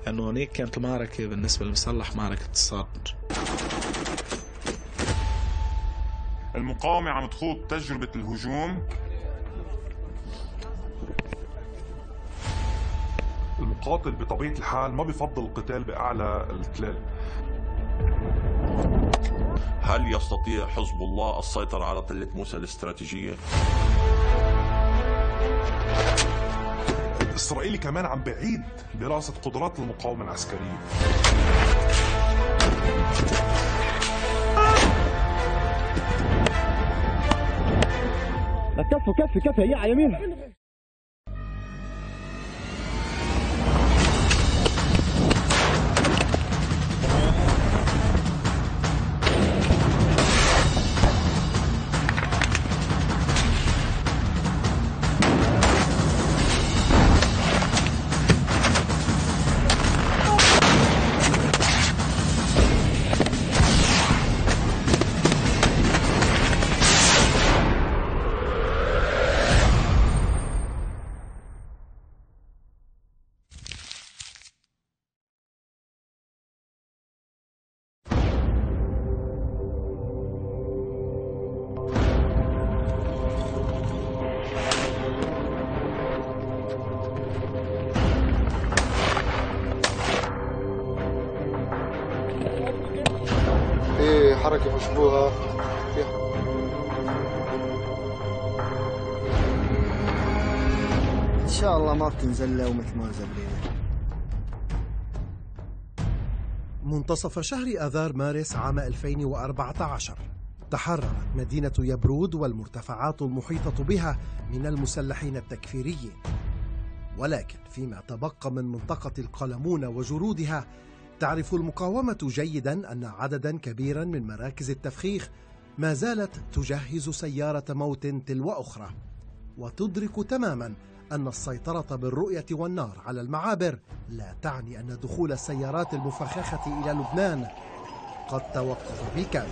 أنه هناك كانت المعركة بالنسبة للمسلح معركة الصدر. المقاومة عم تخوض تجربة الهجوم. المقاتل بطبيعة الحال ما بيفضل القتال بأعلى التلال. هل يستطيع حزب الله السيطرة على تلة موسى الاستراتيجية؟ الإسرائيلي كمان عم بعيد دراسة قدرات المقاومة العسكرية. كفي هي على يمين. حركة مشبوهة إن شاء الله ما بتنزل له مثل ما نزل لي. منتصف شهر آذار مارس عام 2014 تحررت مدينة يبرود والمرتفعات المحيطة بها من المسلحين التكفيريين، ولكن فيما تبقى من منطقة القلمون وجرودها تعرف المقاومة جيدا أن عددا كبيرا من مراكز التفخيخ ما زالت تجهز سيارة موت تلو أخرى، وتدرك تماما أن السيطرة بالرؤية والنار على المعابر لا تعني أن دخول السيارات المفخخة إلى لبنان قد توقف بالكامل.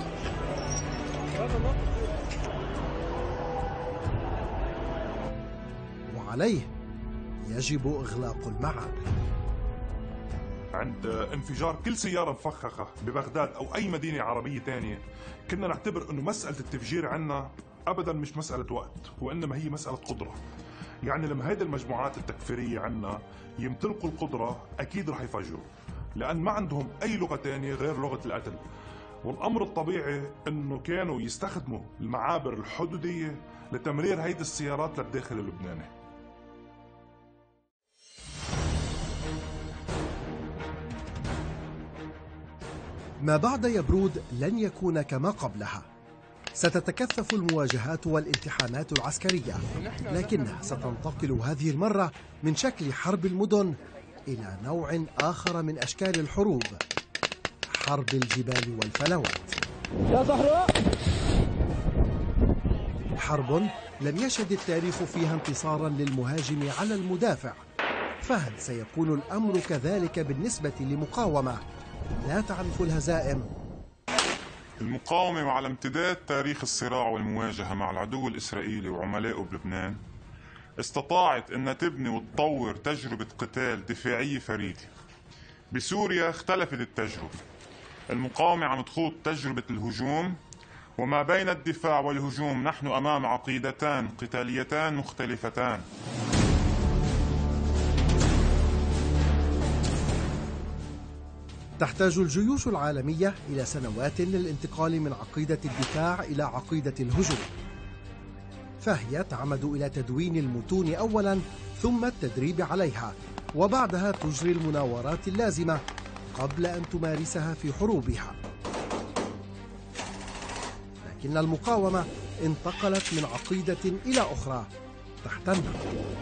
وعليه يجب إغلاق المعابر. عند انفجار كل سيارة مفخخة ببغداد أو أي مدينة عربية تانية كنا نعتبر أنه مسألة التفجير عنا أبدا مش مسألة وقت، وإنما هي مسألة قدرة. يعني لما هيدي المجموعات التكفيرية عنا يمتلكوا القدرة أكيد رح يفجروا، لأن ما عندهم أي لغة تانية غير لغة القتل. والأمر الطبيعي أنه كانوا يستخدموا المعابر الحدودية لتمرير هيدي السيارات للداخل اللبناني. ما بعد يبرود لن يكون كما قبلها. ستتكثف المواجهات والالتحامات العسكرية، لكنها ستنتقل هذه المرة من شكل حرب المدن إلى نوع آخر من أشكال الحروب، حرب الجبال والفلوات. يا صحراء، حرب لم يشهد التاريخ فيها انتصارا للمهاجم على المدافع، فهل سيكون الأمر كذلك بالنسبة لمقاومة لا تعرف الهزائم؟ المقاومة وعلى امتداد تاريخ الصراع والمواجهة مع العدو الإسرائيلي وعملائه بلبنان استطاعت أن تبني وتطور تجربة قتال دفاعية فريدة. بسوريا اختلفت التجربة، المقاومة عم تخوض تجربة الهجوم، وما بين الدفاع والهجوم نحن أمام عقيدتان قتاليتان مختلفتان. تحتاج الجيوش العالمية إلى سنوات للانتقال من عقيدة الدفاع إلى عقيدة الهجوم، فهي تعمد إلى تدوين المتون أولا ثم التدريب عليها، وبعدها تجري المناورات اللازمة قبل أن تمارسها في حروبها. لكن المقاومة انتقلت من عقيدة إلى أخرى تحتمل.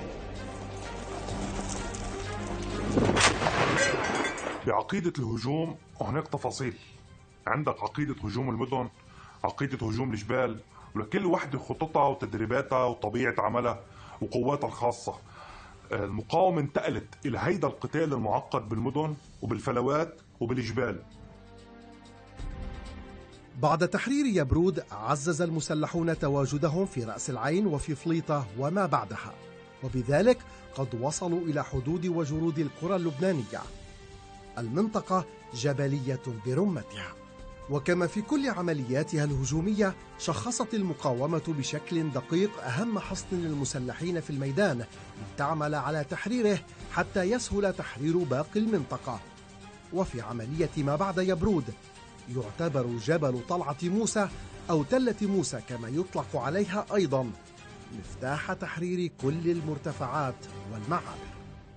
بعقيدة الهجوم هناك تفاصيل. عندك عقيدة هجوم المدن، عقيدة هجوم الجبال، ولكل وحدة خططها وتدريباتها وطبيعة عملها وقواتها الخاصة. المقاومة انتقلت إلى هيدا القتال المعقد بالمدن وبالفلوات وبالجبال. بعد تحرير يبرود عزز المسلحون تواجدهم في رأس العين وفي فليطة وما بعدها، وبذلك قد وصلوا إلى حدود وجرود القرى اللبنانية. المنطقة جبلية برمتها. وكما في كل عملياتها الهجومية، شخصت المقاومة بشكل دقيق أهم حصن المسلحين في الميدان لتعمل على تحريره حتى يسهل تحرير باقي المنطقة. وفي عملية ما بعد يبرود يعتبر جبل طلعة موسى أو تلة موسى كما يطلق عليها أيضا مفتاح تحرير كل المرتفعات والمعابر.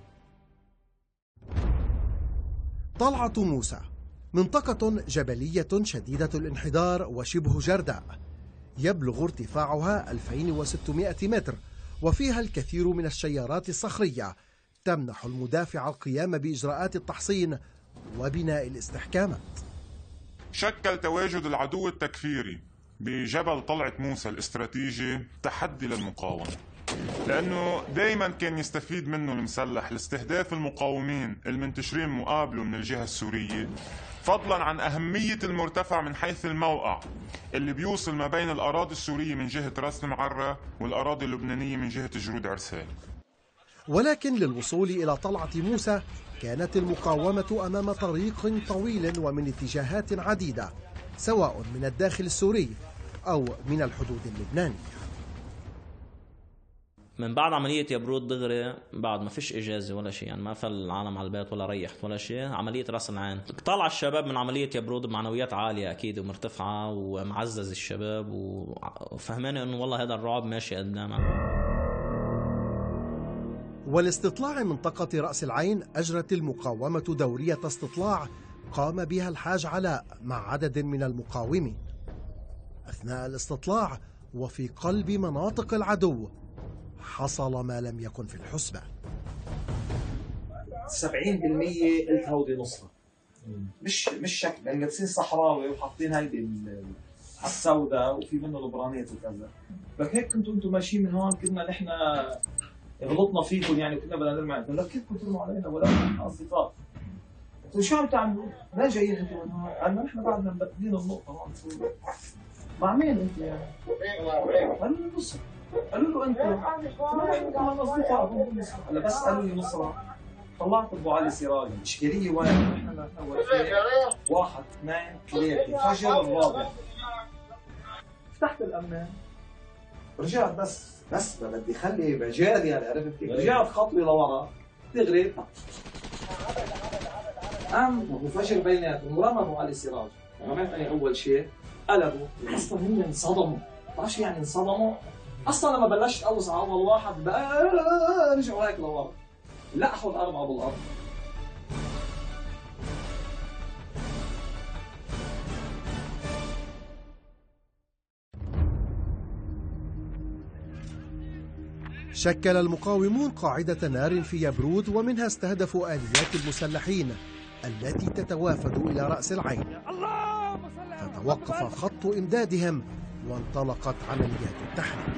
طلعة موسى منطقة جبلية شديدة الانحدار وشبه جرداء، يبلغ ارتفاعها 2600 متر، وفيها الكثير من الشيارات الصخرية تمنح المدافع القيام بإجراءات التحصين وبناء الاستحكامات. شكل تواجد العدو التكفيري بجبل طلعة موسى الاستراتيجي تحدي للمقاومة، لأنه دايما كان يستفيد منه المسلح لاستهداف المقاومين المنتشرين مقابله من الجهة السورية، فضلا عن أهمية المرتفع من حيث الموقع اللي بيوصل ما بين الأراضي السورية من جهة راس المعرة والأراضي اللبنانية من جهة جرود عرسال. ولكن للوصول إلى طلعة موسى كانت المقاومة أمام طريق طويل ومن اتجاهات عديدة، سواء من الداخل السوري أو من الحدود اللبنانية. من بعد عملية يبرود دغري بعد ما فيش إجازة ولا شيء، يعني ما فل العالم على البيت ولا ريحت ولا شيء، عملية راس العين طلع الشباب من عملية يبرود بمعنويات عالية أكيد ومرتفعة، ومعزز الشباب وفهماني أنه والله هذا الرعب ماشي قدامنا. والاستطلاع منطقة رأس العين أجرت المقاومة دورية استطلاع قام بها الحاج علاء مع عدد من المقاومين. أثناء الاستطلاع وفي قلب مناطق العدو حصل ما لم يكن في الحسبان. 70% قلت هودي نصها، مش شك، لان لابسين صحراوي وحاطين هيدي السوداء وفي منه البرانيت وكذا. فهيك كنتوا انتم ماشيين من هون، كنا نحن غلطنا فيكم، يعني كنا بدنا نرمي عليكم، لا كيف ترموا علينا ولا نحن اصدقاء؟ قلت شو عم تعملوا؟ ليه جايين انتم من هون؟ قالنا نحن بعدنا مبدلين النقطه هون بسوريا. مع مين انت يعني؟ قالوا لي نصر. قالوا له انت؟ نحن كمان اصدقاء. هلا بس قالوا لي نصره طلعت ابو علي سراج. الاشكاليه وين؟ نحن واقفين 1 2 3 فجر الرابع. فتحت الامان رجعت بس بدي خلي مجال، يعني عرفت كيف؟ رجعت خطوه لورا دغري قام ابو فجر بيناتهم ورمى ابو علي سراج. رميت اول شيء قلبوا، اصلا هم انصدموا. بتعرف يعني انصدموا؟ اصلا لما بلشت اوسع على اول واحد رجعوا هيك لورا، لقحوا الاربعه بالارض. شكل المقاومون قاعدة نار في يبرود، ومنها استهدفوا آليات المسلحين التي تتوافد إلى رأس العين، فتوقف خط إمدادهم وانطلقت عمليات التحرير.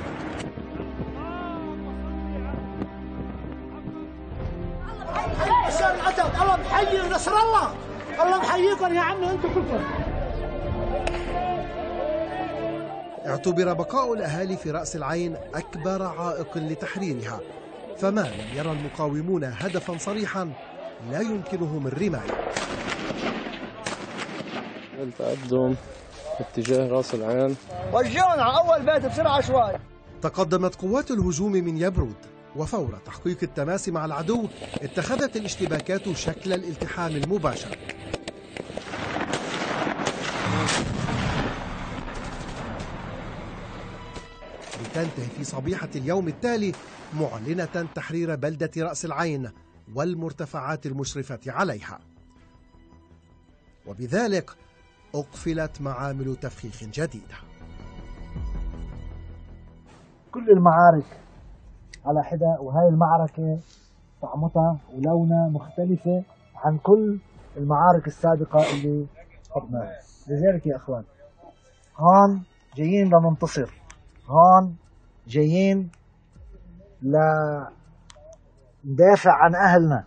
الله محيي ونصر الله، الله محييكم يا عمي انتم كلكم. اعتبر بقاء الأهالي في رأس العين أكبر عائق لتحريرها، فما لم يرى المقاومون هدفا صريحا لا يمكنهم الرماية. التقدم اتجاه رأس العين، وجهنا على أول بيت بسرعة شوي. تقدمت قوات الهجوم من يبرود، وفور تحقيق التماس مع العدو اتخذت الاشتباكات شكل الالتحام المباشر. لتنتهي في صبيحة اليوم التالي معلنة تحرير بلدة رأس العين والمرتفعات المشرفة عليها، وبذلك أقفلت معامل تفخيخ جديدة. كل المعارك على حدة، وهي المعركة طعمتها ولونها مختلفة عن كل المعارك السابقة اللي خضناها. لذلك يا أخوان هون جايين لننتصر، هون جايين لندافع عن أهلنا.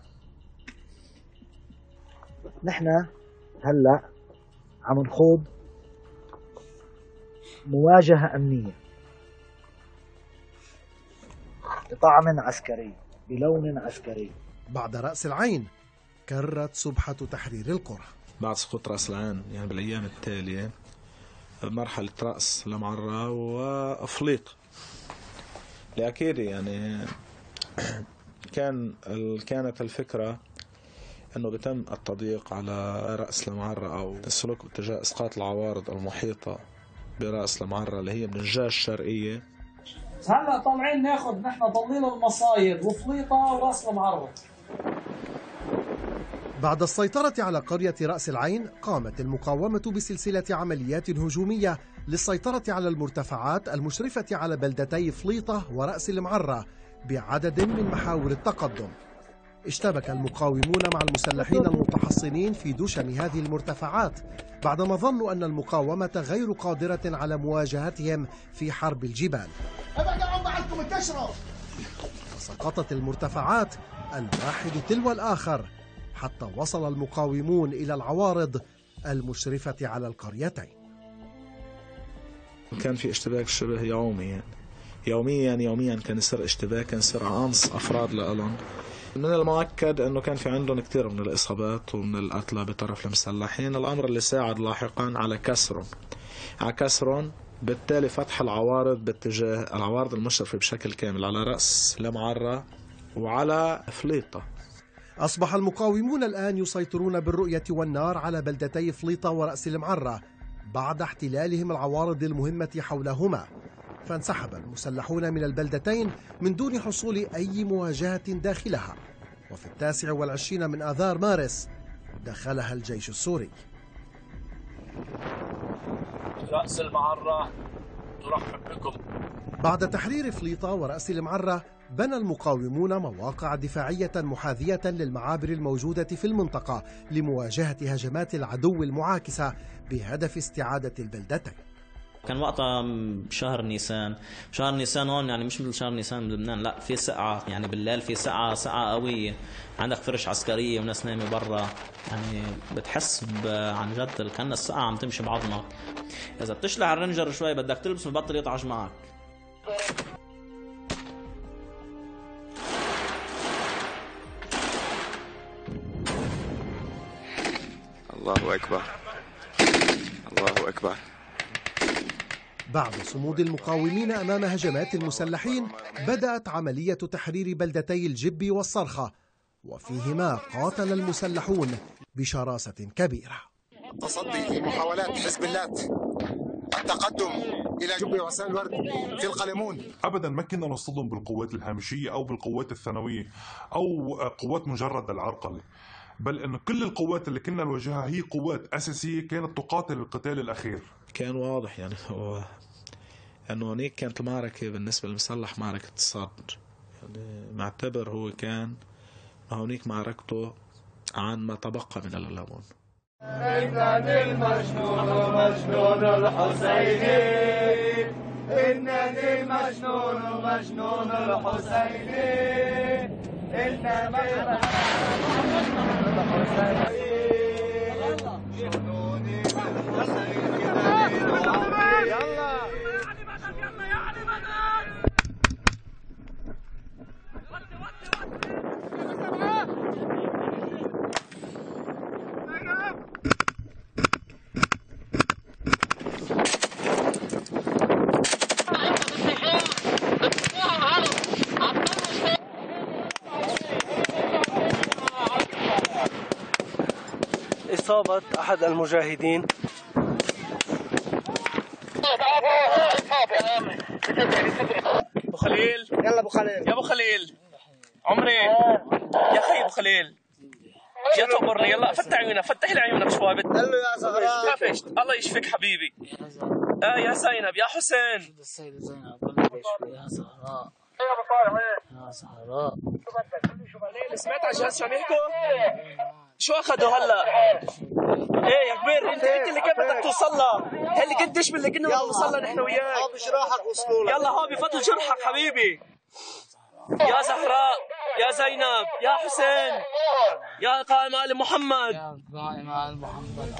نحن هلأ عم نخوض مواجهة أمنية بطعم عسكري بلون عسكري. بعد رأس العين كرت سبحة تحرير القرى. بعد سقوط رأس العين يعني بالأيام التالية مرحلة رأس المعرة وأفليق، لأكيد يعني كانت الفكرة أنه بتم التضييق على رأس المعرة أو السلوك باتجاه إسقاط العوارض المحيطة برأس المعرة اللي هي من الجهة الشرقية. هلا طالعين ناخذ نحن ضليل المصايد وفليطة ورأس المعرة. بعد السيطرة على قرية رأس العين قامت المقاومة بسلسلة عمليات هجومية للسيطرة على المرتفعات المشرفة على بلدتي فليطة ورأس المعرة بعدد من محاور التقدم. اشتبك المقاومون مع المسلحين المتحصنين في دشم هذه المرتفعات بعدما ظنوا أن المقاومة غير قادرة على مواجهتهم في حرب الجبال. فسقطت المرتفعات الواحد تلو الآخر حتى وصل المقاومون إلى العوارض المشرفة على القريتين. كان في اشتباك شبه يومي، يوميا كان يصير اشتباك، كان يصير عنص أفراد لهم. من المؤكد أنه كان في عندهم كثير من الإصابات ومن القتلى بطرف المسلحين، الأمر اللي ساعد لاحقا على كسرهم، بالتالي فتح العوارض باتجاه العوارض المشرفة بشكل كامل على رأس المعرة وعلى فليطة. أصبح المقاومون الآن يسيطرون بالرؤية والنار على بلدتي فليطة ورأس المعرة بعد احتلالهم العوارض المهمة حولهما، فانسحب المسلحون من البلدتين من دون حصول أي مواجهة داخلها. وفي 29 من آذار مارس دخلها الجيش السوري. رأس المعرة ترحب بكم. بعد تحرير فليطة ورأس المعرة بنى المقاومون مواقع دفاعية محاذية للمعابر الموجودة في المنطقة لمواجهة هجمات العدو المعاكسة بهدف استعادة البلدتين. كان وقتها شهر نيسان هون يعني مش مثل شهر نيسان بلبنان، لا في سقعة، يعني بالليل في سقعة قوية، عندك فرش عسكرية وناس نايمة برا، يعني بتحس عن جد كأن السقعة عم تمشي بعظمك. إذا بتشلح الرنجر شوي بدك تلبس وبطل يطعج معك. الله أكبر، الله أكبر. بعد صمود المقاومين أمام هجمات المسلحين بدأت عملية تحرير بلدتي الجب والصرخة، وفيهما قاتل المسلحون بشراسة كبيرة. تصدي محاولات حزب الله التقدم إلى جب وعسان الورد في القلمون. أبدا ما كنا نصطدم بالقوات الهامشية أو بالقوات الثانوية أو قوات مجرد العرقلة، بل أن كل القوات اللي كنا نواجهها هي قوات أساسية كانت تقاتل القتال الأخير. كان واضح يعني هو أنه هناك كانت المعركة بالنسبة للمسلح معركة صدر، يعني معتبر هو كان هناك معركته عن ما تبقى من الليمون. إنني المجنون مجنون الحسيني، إنني المجنون مجنون الحسيني، إنما جنوني بالحسين يلا إصابة أحد المجاهدين. أبو خليل، يلا أبو خليل، يا أبو خليل عمري، يا أخي أبو خليل يا تقبرني، يلا فتح عيونك، فتح لي عيونك شوي. قال له يا زهراء خافش، الله يشفيك حبيبي. يا زينب، يا حسين. السيدة زينب الله يشفي يا زهراء. يا زهراء سمعت على جهاز شو عم يحكوا؟ شو اخذوا هلا؟ ايه يا كبير، انت اللي كيف بدك توصل لها؟ اللي كنت تشبه اللي كنا نوصل لها نحن وياك. هابي جراحك وصلوا لك. يلا هابي فتوا جرحك حبيبي. يا زهراء، يا زينب، يا حسين، يا قائم آل محمد. يا قائم آل محمد.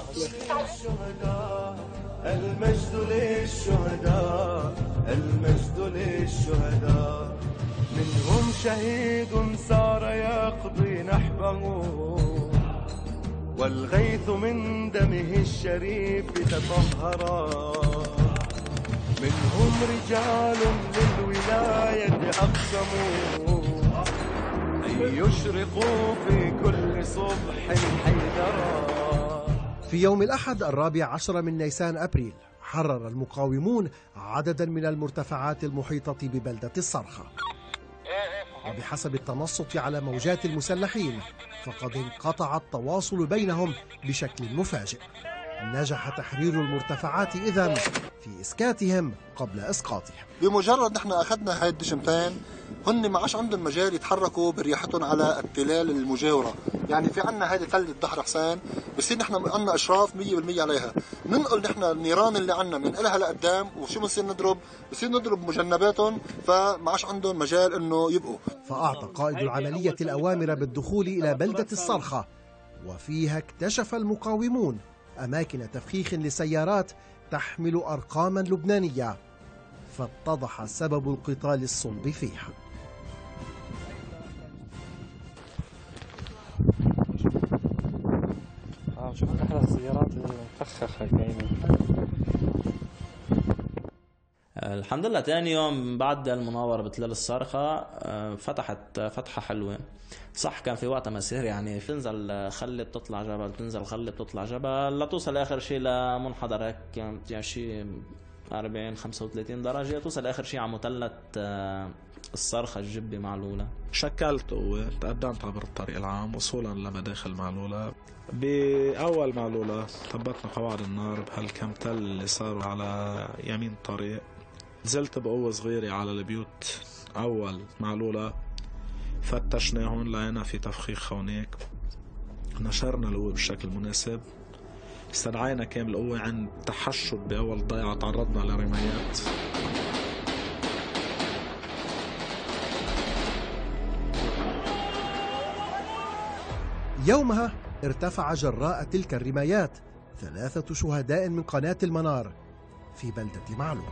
المجد للشهداء، المجد للشهداء، منهم شهيد سار يقضي نحبه والغيث من دمه الشريف تطهرا منهم رجال للولاية أقسموا أن يشرقوا في كل صبح حيدرا. في يوم الأحد 14 من نيسان أبريل حرر المقاومون عددا من المرتفعات المحيطة ببلدة الصرخة، وبحسب التنصت على موجات المسلحين فقد انقطع التواصل بينهم بشكل مفاجئ. نجح تحرير المرتفعات إذن في إسكاتهم قبل إسقاطهم. بمجرد نحن أخذنا هاي الدشمتين هن ما عادش عندهم مجال يتحركوا برياحتهم على التلال المجاورة. يعني في عنا هذه تلة ظهر حسين بصير نحن عنا إشراف 100% عليها. ننقل نحن النيران اللي عنا من إلها لقدام، وشو بنصير نضرب؟ بصير نضرب مجنباتهم، فما عادش عندهم مجال إنه يبقوا. فأعطى قائد العملية الأوامر بالدخول إلى بلدة الصرخة، وفيها اكتشف المقاومون أماكن تفخيخ لسيارات تحمل أرقاما لبنانية، فاتضح سبب القتال الصلب فيها. شوف أحلى السيارات المفخخة كاينة. الحمد لله تاني يوم بعد المناورة بتلال الصرخة فتحت فتحة حلوة. صح كان في وقتها مسير، يعني تنزل خلي بتطلع جبل، تنزل خلي بتطلع جبل، لتوصل آخر شيء لمنحدر هيك يعني شيء 40-35 درجة، توصل آخر شيء على مثلث الصرخة الجبة معلولة. شكلت قوة، تقدمت عبر الطريق العام وصولا لمداخل معلولة. بأول معلولة ثبتنا قواعد النار بهالكم تل اللي صاروا على يمين الطريق. نزلت بقوة صغيرة على البيوت. أول معلولة فتشناهن، لقينا في تفخيخ هونيك، نشرنا القوة بالشكل المناسب، استدعينا كامل القوة. عند تحشد بأول ضيعة تعرضنا لرميات. يومها ارتفع جراء تلك الرمايات 3 شهداء من قناة المنار في بلدة معلول.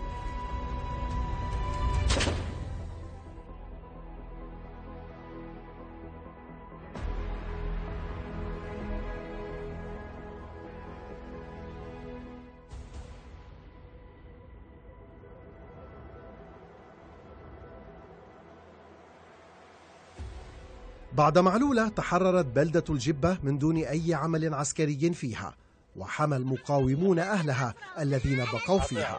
بعد معلولة تحررت بلدة الجبة من دون أي عمل عسكري فيها، وحمى المقاومون أهلها الذين بقوا فيها.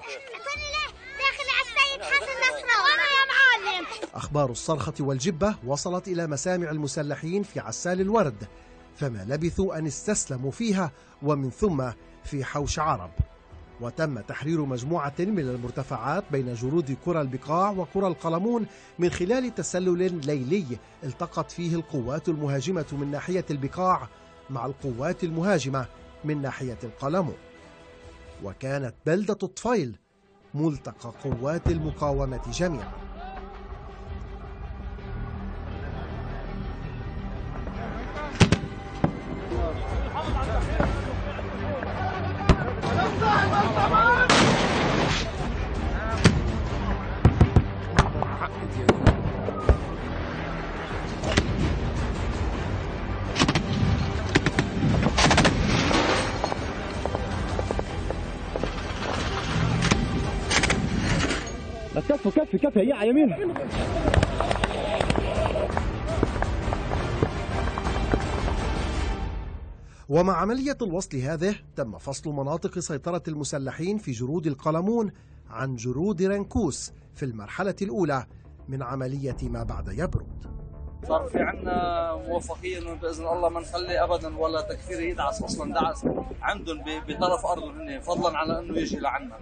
أخبار الصرخة والجبة وصلت إلى مسامع المسلحين في عسال الورد، فما لبثوا أن استسلموا فيها ومن ثم في حوش عرب. وتم تحرير مجموعة من المرتفعات بين جرود قرى البقاع وقرى القلمون من خلال تسلل ليلي التقت فيه القوات المهاجمة من ناحية البقاع مع القوات المهاجمة من ناحية القلمون. وكانت بلدة الطفيل ملتقى قوات المقاومة جميعا. كفي هي على يمين. ومع عملية الوصل هذه تم فصل مناطق سيطرة المسلحين في جرود القلمون عن جرود رنكوس في المرحلة الأولى من عملية ما بعد يبرود. صار في عنا موفقية انه باذن الله ما نخلي ابدا ولا تكفير يدعس، اصلا دعس عندهم بطرف ارضهم هن فضلا على انه يجي لعنا.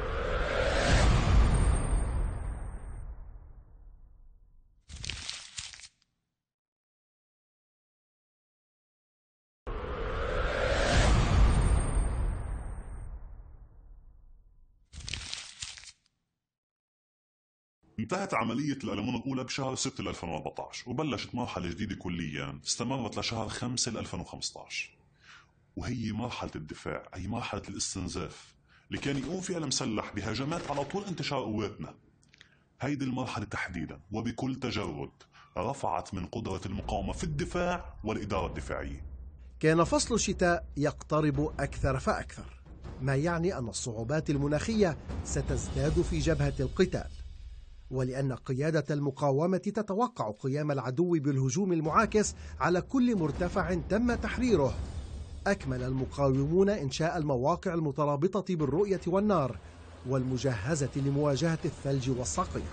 انتهت عملية القلمون الأولى بشهر 6 2014 وبلشت مرحلة جديدة كليا استمرت لشهر 5 2015، وهي مرحلة الدفاع، أي مرحلة الاستنزاف اللي كان يقوم فيها المسلح بهجمات على طول انتشار قواتنا. هيدي المرحلة تحديدا وبكل تجرد رفعت من قدرة المقاومة في الدفاع والإدارة الدفاعية. كان فصل الشتاء يقترب أكثر فأكثر، ما يعني أن الصعوبات المناخية ستزداد في جبهة القتال. ولأن قيادة المقاومة تتوقع قيام العدو بالهجوم المعاكس على كل مرتفع تم تحريره، أكمل المقاومون إنشاء المواقع المترابطة بالرؤية والنار والمجهزة لمواجهة الثلج والصقيع.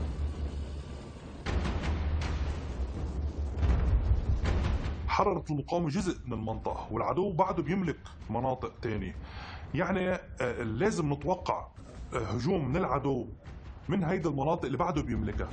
حررت المقاومة جزء من المنطقة والعدو بعده بيملك مناطق تانية، يعني لازم نتوقع هجوم من العدو من هيدي المناطق اللي بعده بيملكها.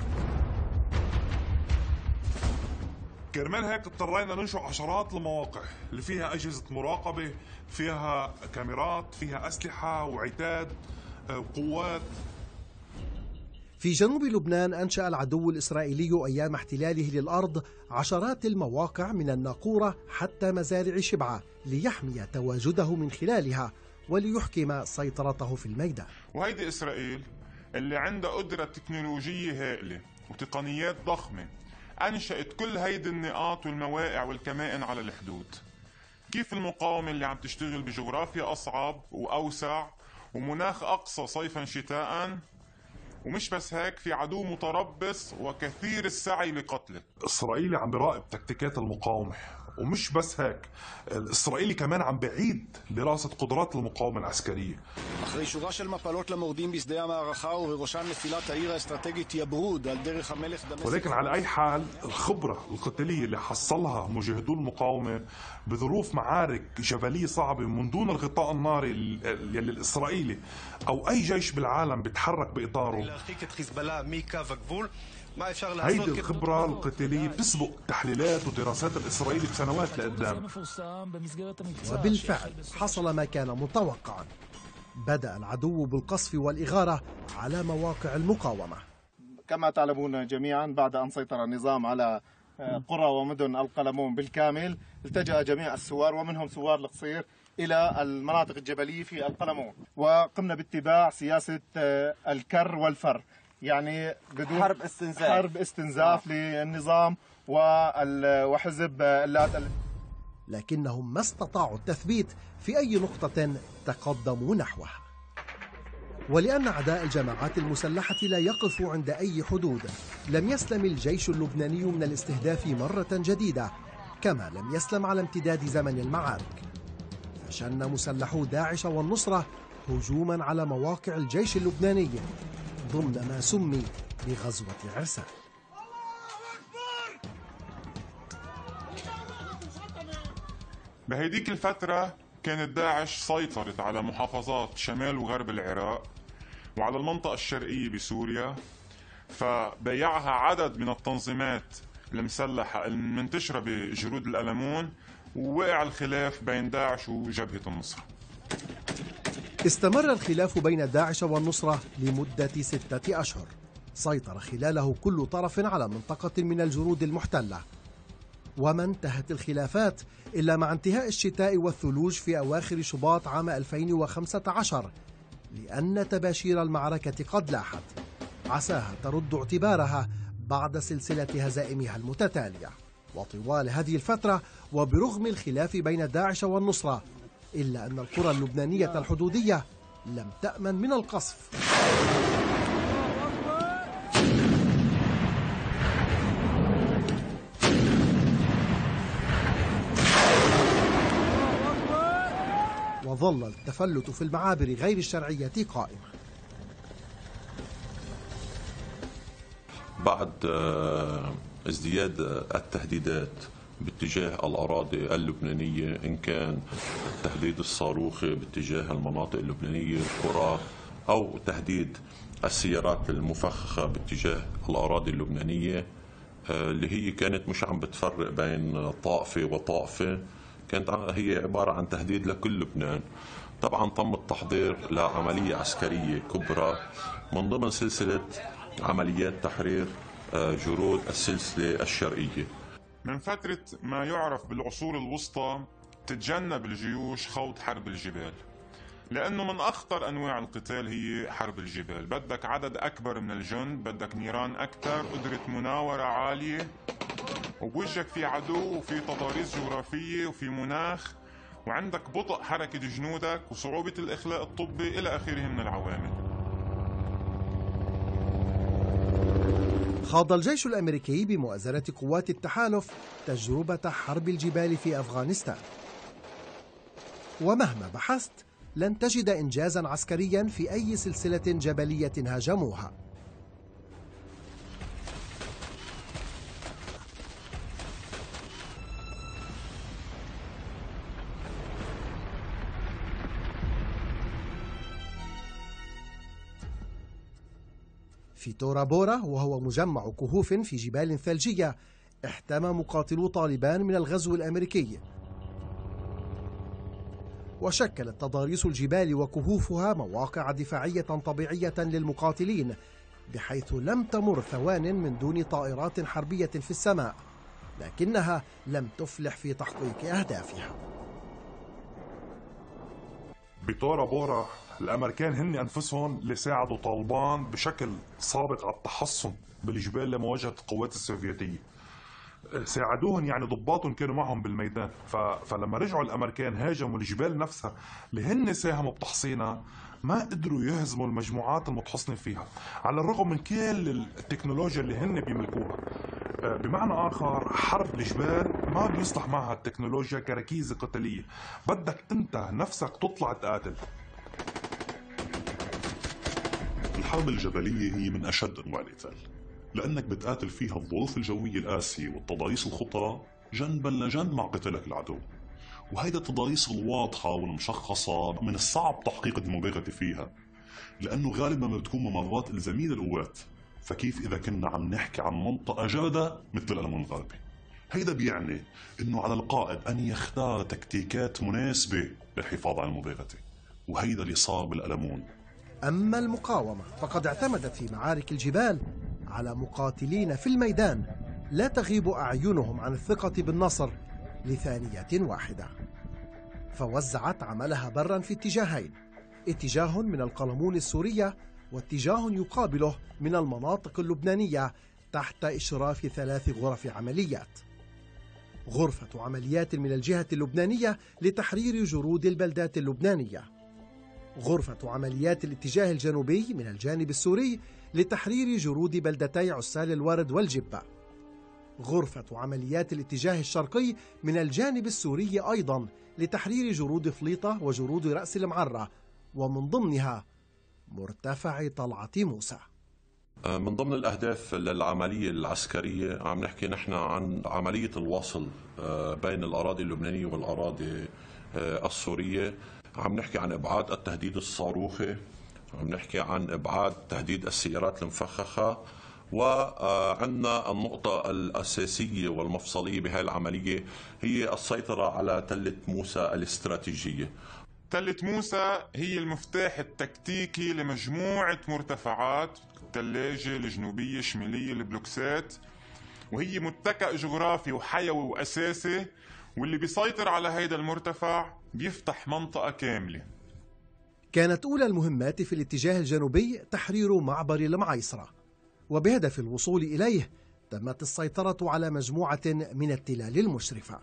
كرمال هيك اضطرينا ننشئ عشرات المواقع اللي فيها أجهزة مراقبة، فيها كاميرات، فيها أسلحة وعتاد وقوات. في جنوب لبنان أنشأ العدو الإسرائيلي أيام احتلاله للأرض عشرات المواقع من الناقورة حتى مزارع شبعة ليحمي تواجده من خلالها وليحكم سيطرته في الميدان. وهيدي إسرائيل اللي عندها قدرة تكنولوجية هائلة وتقنيات ضخمة أنشأت كل هيدي النقاط والمواقع والكمائن على الحدود. كيف المقاومة اللي عم تشتغل بجغرافيا أصعب وأوسع ومناخ أقصى صيفا شتاء، ومش بس هيك في عدو متربص وكثير السعي لقتله. إسرائيلي عم بيراقب تكتيكات المقاومة، ومش بس هيك، الإسرائيلي كمان عم بعيد دراسة قدرات المقاومة العسكرية. אחרי שורה של מפלות למורדים בשדה המערכה ובראשן נפילת העיר האסטרטגית יברוד על דרך המלך דמשק. ولكن على أي حال الخبرة القتالية اللي حصلها مجاهدو المقاومة بظروف معارك جبلية صعبة من دون الغطاء الناري اللي الإسرائيلي أو أي جيش بالعالم بيتحرك بإطاره، هيدي الخبرة القتالية بتسبق تحليلات ودراسات الإسرائيلي بسنوات لقدام. وبالفعل حصل ما كان متوقعا، بدأ العدو بالقصف والإغارة على مواقع المقاومة. كما تعلمون جميعا بعد أن سيطر النظام على قرى ومدن القلمون بالكامل، التجأ جميع الثوار ومنهم ثوار القصير إلى المناطق الجبلية في القلمون، وقمنا باتباع سياسة الكر والفر، يعني بدون حرب استنزاف للنظام وحزب اللات. لكنهم ما استطاعوا التثبيت في أي نقطة تقدموا نحوها. ولأن أعداء الجماعات المسلحة لا يقفوا عند أي حدود، لم يسلم الجيش اللبناني من الاستهداف مرة جديدة، كما لم يسلم على امتداد زمن المعارك. فشن مسلحو داعش والنصرة هجوما على مواقع الجيش اللبناني ضمن ما سمي بغزوة عرسان. بهيديك الفترة كانت داعش سيطرت على محافظات شمال وغرب العراق وعلى المنطقة الشرقية بسوريا، فبيعها عدد من التنظيمات المسلحة المنتشرة بجرود القلمون، ووقع الخلاف بين داعش وجبهة النصرة. استمر الخلاف بين داعش والنصرة لمدة 6 أشهر، سيطر خلاله كل طرف على منطقة من الجرود المحتلة. وما انتهت الخلافات إلا مع انتهاء الشتاء والثلوج في أواخر شباط عام 2015، لأن تباشير المعركة قد لاحت، عساها ترد اعتبارها بعد سلسلة هزائمها المتتالية. وطوال هذه الفترة وبرغم الخلاف بين داعش والنصرة، إلا أن القرى اللبنانية الحدودية لم تأمن من القصف. وظل التفلت في المعابر غير الشرعية قائمة. بعد ازدياد التهديدات باتجاه الأراضي اللبنانية، إن كان التهديد الصاروخي باتجاه المناطق اللبنانية القرى، أو تهديد السيارات المفخخة باتجاه الأراضي اللبنانية اللي هي كانت مش عم بتفرق بين طائفة وطائفة، كانت هي عبارة عن تهديد لكل لبنان. طبعا تم التحضير لعملية عسكرية كبرى من ضمن سلسلة عمليات تحرير جرود السلسلة الشرقية. من فترة ما يعرف بالعصور الوسطى تتجنب الجيوش خوض حرب الجبال، لأنه من أخطر أنواع القتال هي حرب الجبال. بدك عدد أكبر من الجند، بدك نيران أكثر، قدرة مناورة عالية، وبوجهك في عدو وفي تضاريس جغرافية وفي مناخ وعندك بطء حركة جنودك وصعوبة الإخلاء الطبي إلى آخره من العوامل. خاض الجيش الأمريكي بمؤازرة قوات التحالف تجربة حرب الجبال في أفغانستان، ومهما بحثت لن تجد إنجازا عسكريا في أي سلسلة جبلية هاجموها. في تورا بورا، وهو مجمع كهوف في جبال ثلجية، احتمى مقاتلو طالبان من الغزو الأمريكي، وشكلت تضاريس الجبال وكهوفها مواقع دفاعية طبيعية للمقاتلين، بحيث لم تمر ثوان من دون طائرات حربية في السماء، لكنها لم تفلح في تحقيق أهدافها. بتورا بورا الامريكان هن انفسهم اللي ساعدوا طالبان بشكل سابق على التحصن بالجبال لمواجهه القوات السوفيتيه. ساعدوهم، يعني ضباطهم كانوا معهم بالميدان، فلما رجعوا الامريكان هاجموا الجبال نفسها اللي هن ساهموا بتحصينها، ما قدروا يهزموا المجموعات المتحصنه فيها، على الرغم من كل التكنولوجيا اللي هن بيملكوها. بمعنى آخر، حرب الجبال ما بيصلح معها التكنولوجيا كركيزة قتالية، بدك أنت نفسك تطلع تقاتل. الحرب الجبلية هي من أشد أنواع القتال، لأنك بتقاتل فيها الظروف الجوية القاسية والتضاريس الخطرة جنبا لجنب مع قتالك العدو، وهيدا التضاريس الواضحة والمشخصة من الصعب تحقيق المباغتة فيها، لأنه غالبا ما بتكون ممرات إلزامية للقوات، فكيف إذا كنا عم نحكي عن منطقة جادة مثل القلمون الغربي؟ هيدا بيعني إنه على القائد أن يختار تكتيكات مناسبة للحفاظ على المباغتة، وهيدا اللي صار بالقلمون. أما المقاومة فقد اعتمدت في معارك الجبال على مقاتلين في الميدان لا تغيب أعينهم عن الثقة بالنصر لثانية واحدة، فوزعت عملها برا في اتجاهين: اتجاه من القلمون السورية، واتجاه يقابله من المناطق اللبنانية تحت إشراف 3 غرف عمليات: غرفة عمليات من الجهة اللبنانية لتحرير جرود البلدات اللبنانية، غرفة عمليات الاتجاه الجنوبي من الجانب السوري لتحرير جرود بلدتي عسال الورد والجبة، غرفة عمليات الاتجاه الشرقي من الجانب السوري أيضا لتحرير جرود فليطة وجرود رأس المعرة، ومن ضمنها مرتفع طلعة موسى. من ضمن الأهداف للعملية العسكرية عم نحكي نحن عن عملية الوصل بين الأراضي اللبنانية والأراضي السورية. عم نحكي عن إبعاد التهديد الصاروخي، عم نحكي عن إبعاد تهديد السيارات المفخخة، وعندنا النقطة الأساسية والمفصلية بهذه العملية هي السيطرة على تلة موسى الاستراتيجية. تلة موسى هي المفتاح التكتيكي لمجموعة مرتفعات الثلاجة الجنوبية الشمالية البلوكسات، وهي متكأ جغرافي وحيوي وأساسي، واللي بيسيطر على هيدا المرتفع بيفتح منطقة كاملة. كانت أولى المهمات في الاتجاه الجنوبي تحرير معبر المعيصرة، وبهدف الوصول إليه تمت السيطرة على مجموعة من التلال المشرفة.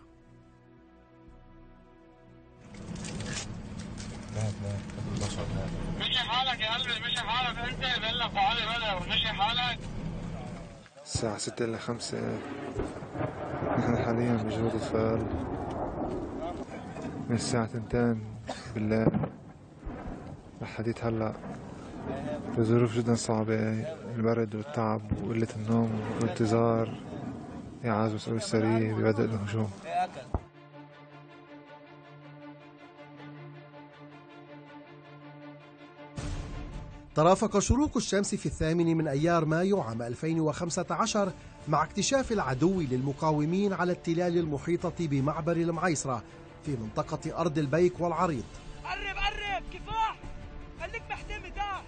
مشي حالك يا قلبي، مشي حالك انت، بقول لك تعالي بلا ومشي حالك. الساعة 6 إلى 5 نحن حاليا بجهود إطفال من الساعة 2 بالليل لحديت هلا بظروف جدا صعبة، البرد والتعب وقلة النوم وانتظار إعاز مسؤول السرية ببدء الهجوم. ترافق شروق الشمس في 8 من أيار مايو عام 2015 مع اكتشاف العدو للمقاومين على التلال المحيطة بمعبر المعيصرة في منطقة أرض البيك والعريض. قرب قرب كفاح، خليك محتمي تحت.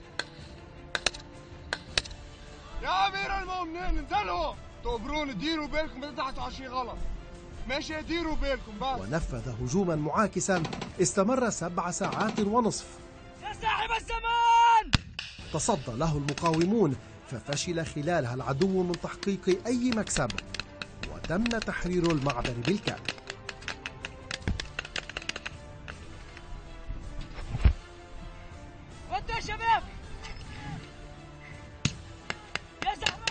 يا أمير المؤمنين انزلوا، تقبرون ديروا بالكم ما تضحكوا على شيء غلط. ماشي ديروا بالكم بس. ونفذ هجوما معاكسا استمر 7 ساعات ونصف. يا صاحب الزمان! تصدى له المقاومون، ففشل خلالها العدو من تحقيق أي مكسب، تم تحرير المعبر بالكامل. ودوا يا شباب يا زحمة.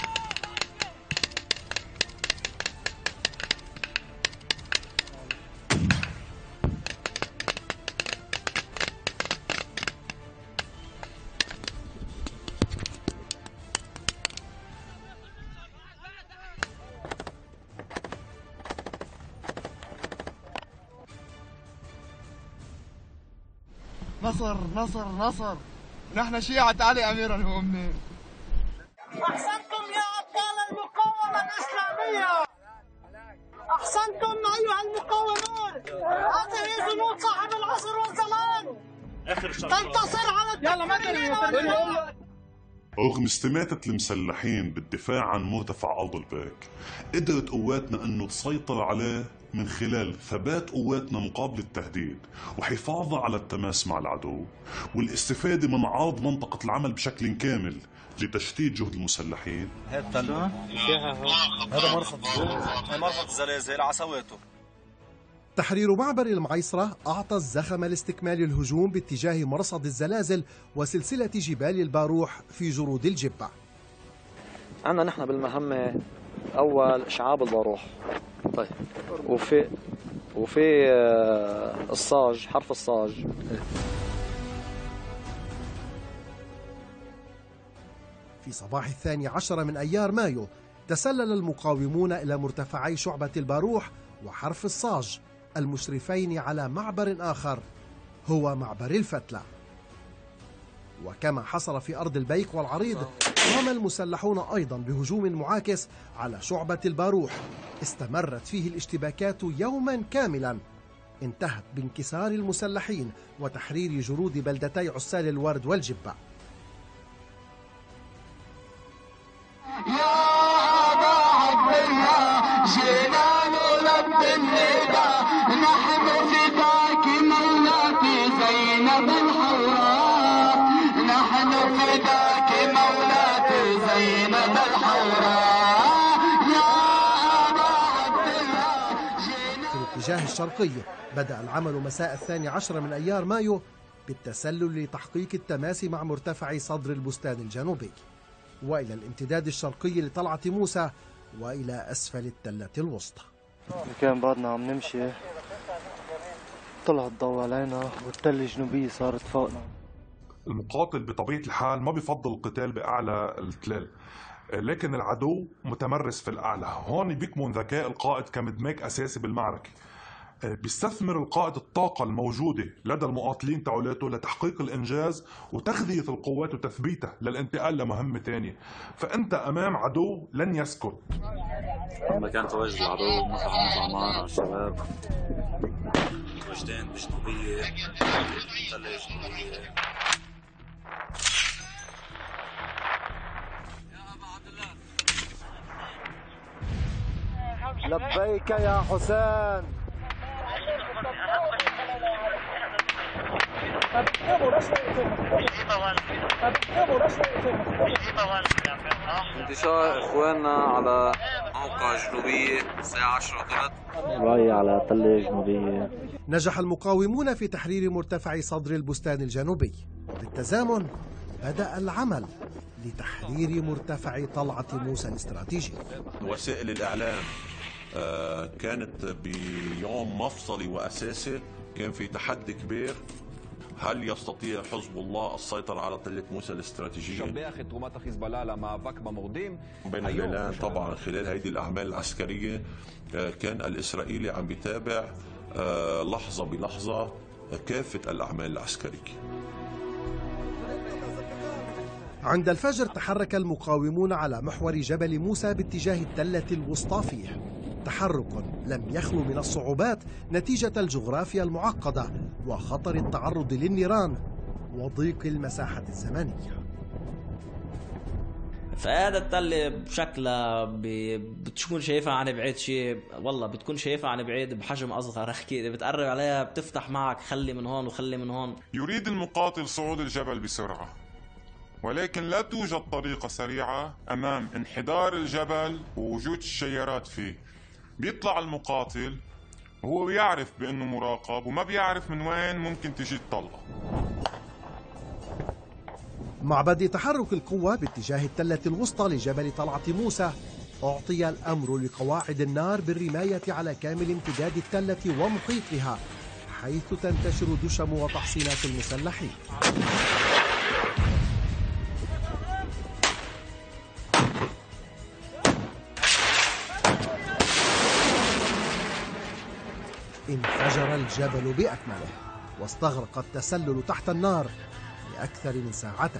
نصر نصر نصر، نحن شيعة علي أمير المؤمنين. أحسنتم يا أبطال المقاومة الإسلامية، أحسنتم أيها المقاومون. هذه جنود صاحب العصر والزمان تنتصر على التكفيريين. رغم استماتة المسلحين بالدفاع عن مرتفع أرض الباك، قدرت قواتنا أنه تسيطر عليه من خلال ثبات قواتنا مقابل التهديد وحفاظها على التماس مع العدو والاستفادة من عرض منطقة العمل بشكل كامل لتشتيت جهد المسلحين. هذا مرصد الزلازل عسواته. تحرير معبر المعيصرة أعطى الزخم لاستكمال الهجوم باتجاه مرصد الزلازل وسلسلة جبال الباروح في جرود الجبة. عندنا نحن بالمهمة أول إشعاب الباروح، طيب وفي الصاج، حرف الصاج. في صباح 12 من أيار مايو تسلل المقاومون إلى مرتفعي شعبة الباروح وحرف الصاج المشرفين على معبر آخر هو معبر الفتلة. وكما حصل في أرض البيك والعريض، قام المسلحون أيضا بهجوم معاكس على شعبة الباروح استمرت فيه الاشتباكات يوما كاملا، انتهت بانكسار المسلحين وتحرير جرود بلدتي عسال الورد والجبة. في الاتجاه الشرقي بدأ العمل مساء 12 من أيار مايو بالتسلل لتحقيق التماس مع مرتفع صدر البستان الجنوبي، وإلى الامتداد الشرقي لطلعة موسى، وإلى أسفل التلة الوسطى. كان بعدنا عم نمشي طلع الضوء علينا والتلة الجنوبية صارت فوقنا. المقاتل بطبيعة الحال ما بيفضل القتال بأعلى التلال، لكن العدو متمرس في الأعلى. هون بيكمن ذكاء القائد كمدماج أساسي بالمعركة. بيستثمر القائد الطاقة الموجودة لدى المقاتلين تاعولاته لتحقيق الإنجاز وتغذية القوات وتثبيتها للانتقال لمهمة تانية. فأنت أمام عدو لن يسكت. لما كان تواجد العدو نطلع معنا على الشباب وجدان بجنوبية تلة جنوبية. لبيك يا حسين. انتشار اخواننا على موقع جنوبية الساعة 10 راي على تلة جنوبية. نجح المقاومون في تحرير مرتفع صدر البستان الجنوبي، وبالتزامن بدأ العمل لتحرير مرتفع طلعة موسى الاستراتيجي. وسائل الإعلام كانت بيوم مفصلي وأساسي، كان في تحدي كبير، هل يستطيع حزب الله السيطرة على تلة موسى الاستراتيجية؟ بين الليلان طبعا خلال هذه الأعمال العسكرية كان الإسرائيلي عم بيتابع لحظة بلحظة كافة الأعمال العسكرية. عند الفجر تحرك المقاومون على محور جبل موسى باتجاه التلة الوسطى فيه، تحرك لم يخلو من الصعوبات نتيجة الجغرافيا المعقدة وخطر التعرض للنيران وضيق المساحة الزمنية. فهذا التلة بشكلها بتكون شايفها عن بعيد شيء، والله بتكون شايفها عن بعيد بحجم أصغر، أكيد بتقرب عليها بتفتح معك خلي من هون وخلي من هون. يريد المقاتل صعود الجبل بسرعة، ولكن لا توجد طريقة سريعة أمام انحدار الجبل ووجود الشيارات فيه. بيطلع المقاتل وهو بيعرف بأنه مراقب وما بيعرف من وين ممكن تجي الطلقة. مع بدء تحرك القوة باتجاه التلة الوسطى لجبل طلعة موسى، أعطي الأمر لقواعد النار بالرماية على كامل امتداد التلة ومحيطها، حيث تنتشر دشم وتحصينات المسلحين. انفجر الجبل بأكمله، واستغرق التسلل تحت النار لأكثر من ساعتين.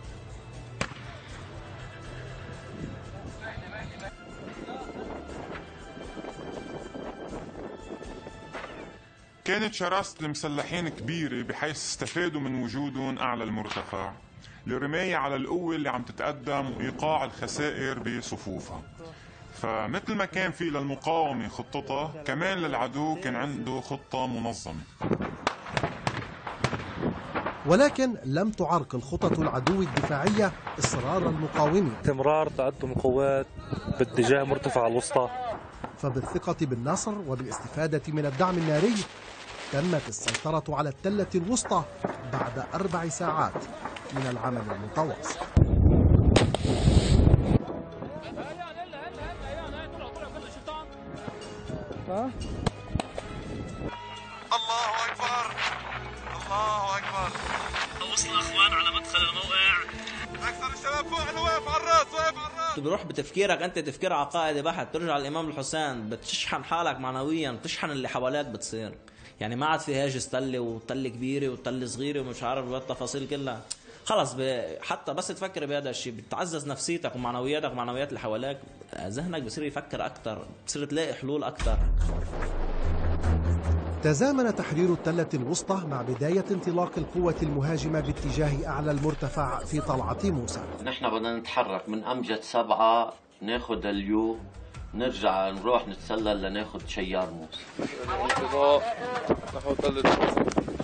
كانت شراسة المسلحين كبيرة بحيث استفادوا من وجودهم أعلى المرتفع للرماية على القوة اللي عم تتقدم وإيقاع الخسائر بصفوفها. فمثل ما كان في للمقاومة خطتها، كمان للعدو كان عنده خطة منظمة. ولكن لم تعرقل خطط العدو الدفاعية إصرار المقاومين، استمرار تقدم القوات باتجاه مرتفع الوسطى. فبالثقة بالنصر وبالاستفادة من الدعم الناري تمت السيطرة على التلة الوسطى بعد 4 ساعات من العمل المتواصل. الله أكبر، الله أكبر. وصلوا أخوان على مدخل الموقع. أكثر الشباب فوق، أنا واقف على الراس، واقف على الراس. بتروح بتفكيرك أنت تفكير عقائدي بحت، ترجع الإمام الحسين بتشحن حالك معنويا، بتشحن اللي حواليك بتصير. يعني ما عاد في هاجس تلة وتلة كبيرة وتلة صغيرة ومش عارف بالتفاصيل كلها. خلص حتى بس تفكر بهذا الشيء بتعزز نفسيتك ومعنوياتك ومعنويات اللي حواليك، ذهنك بصير يفكر أكثر، بتصير تلاقي حلول أكثر. تزامن تحرير التلة الوسطى مع بداية انطلاق القوة المهاجمة باتجاه أعلى المرتفع في طلعة موسى. نحن بدنا نتحرك من أمجد 7 ناخد اليو، نرجع نروح نتسلل لناخد شيار موسى. انقضاء نحو تلة موسى.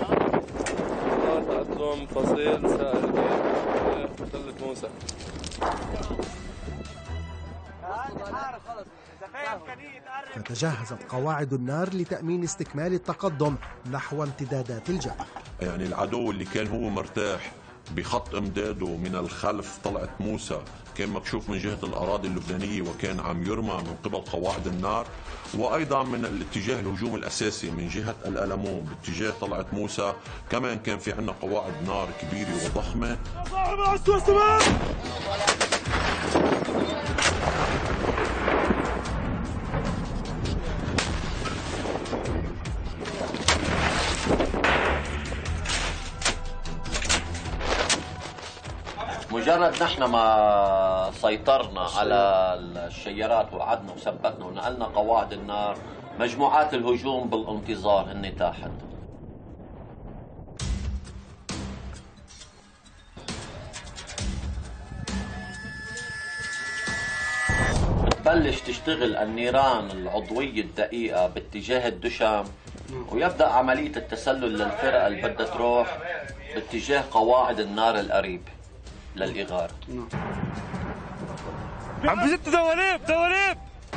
تقدم فصيل سائل تلة موسى. فتجهزت قواعد النار لتأمين استكمال التقدم نحو امتدادات الجبل. يعني العدو اللي كان هو مرتاح بخط امداده من الخلف طلعت موسى كان مكشوف من جهة الأراضي اللبنانية وكان عم يرمى من قبل قواعد النار، وأيضا من الاتجاه الهجوم الأساسي من جهة الألمون باتجاه طلعت موسى كمان كان في عنا قواعد نار كبيرة وضخمة. مجرد نحن ما سيطرنا على الشيارات وقعدنا وثبتنا ونقلنا قواعد النار، مجموعات الهجوم بالانتظار هن تحت. بتبلش تشتغل النيران العضوية الدقيقة باتجاه الدشم، ويبدأ عملية التسلل للفرقة اللي بدها تروح باتجاه قواعد النار القريب للإغارة. عم بزت دواليب.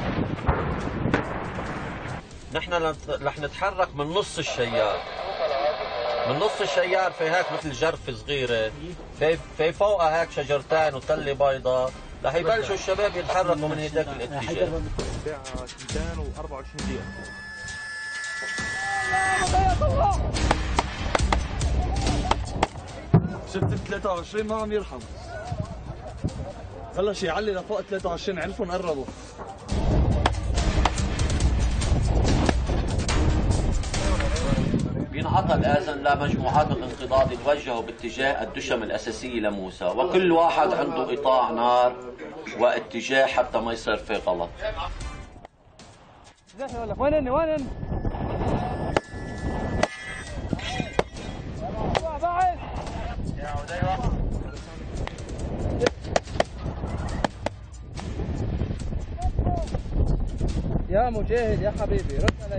نحن رح نتحرك من نص الشيار. من نص الشيار في هيك مثل جرفة صغيرة، في فوقها هيك شجرتين وتلة بيضاء، رح يبلشوا الشباب يتحركوا من هداك الاتجاه. الساعة 2:24 دقيقة. شفت 23 ما عم يرحم، بلش يعلي لفوق 23، عرفوا نقربوا. بينعطى الآذن لمجموعات الانقضاض يتوجهوا باتجاه الدشم الأساسية لموسى، وكل واحد عنده إيقاع نار واتجاه حتى ما يصير في غلط. وين يا مجاهد يا حبيبي رد علي.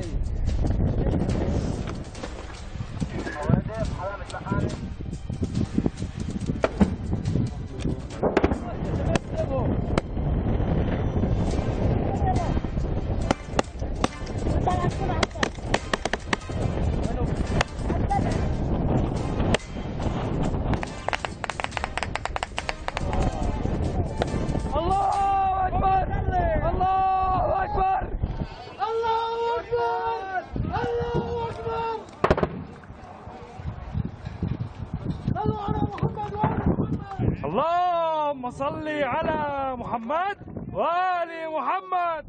اللهم صل على محمد وآل محمد.